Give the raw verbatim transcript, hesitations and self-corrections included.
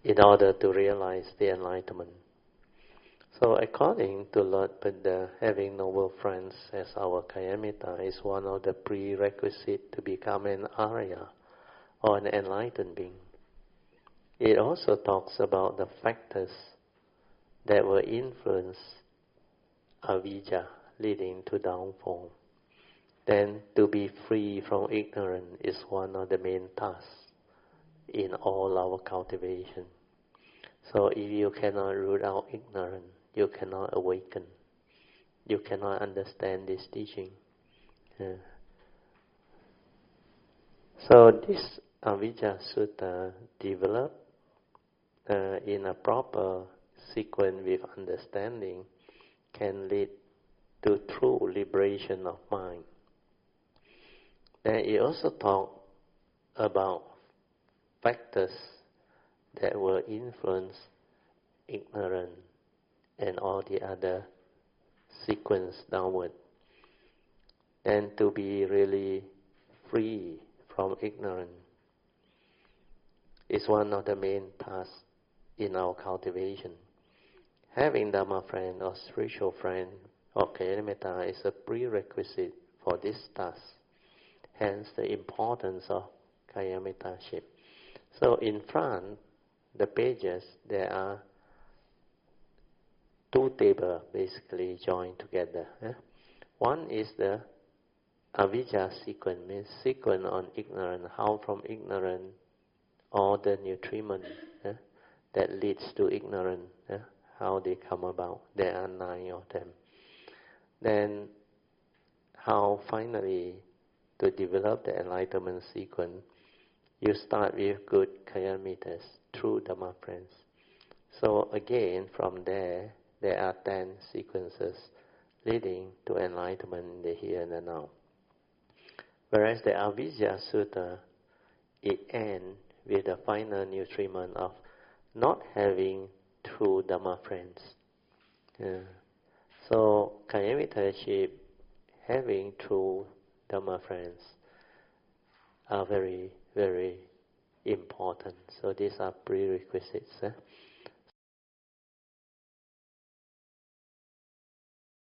in order to realize the enlightenment. So according to Lord Buddha, having noble friends as our Kayamita is one of the prerequisites to become an Arya, or an enlightened being. It also talks about the factors that will influence avijja, leading to downfall. Then to be free from ignorance is one of the main tasks in all our cultivation. So if you cannot root out ignorance, you cannot awaken. You cannot understand this teaching. Yeah. So this Avijja Sutta developed uh, in a proper sequence with understanding can lead to true liberation of mind. Then it also talks about factors that will influence ignorance and all the other sequence downward. And to be really free from ignorance is one of the main tasks in our cultivation. Having Dhamma friend or spiritual friend or Kalyana is a prerequisite for this task. Hence the importance of Kalyana-ship. So in front, the pages, there are two tables basically joined together. Eh? One is the Avijja sequence, means sequence on ignorance, how from ignorance all the nutriment eh, that leads to ignorance, eh, how they come about. There are nine of them. Then how finally to develop the enlightenment sequence, you start with good Kalyanimittas, true Dhamma friends. So again, from there, there are ten sequences leading to enlightenment in the here and the now. Whereas the Avijja Sutta, it ends with the final nutriment of not having true Dhamma friends. Yeah. So Kalyanimitaship, having true Dhamma friends, are very, very important. So these are prerequisites. Eh?